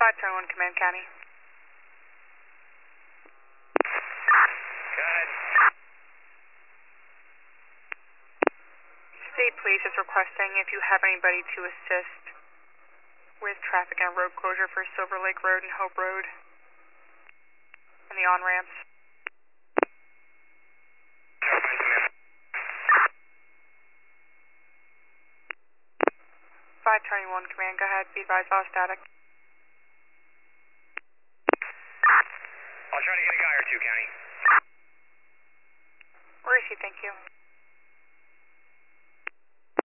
521 Command County. Go ahead. State Police is requesting if you have anybody to assist with traffic and road closure for Silver Lake Road and Hope Road and the on-ramps. 521 Command, go ahead. Be advised, all static. I'll try to get a guy or two, County. Where is he? Thank you.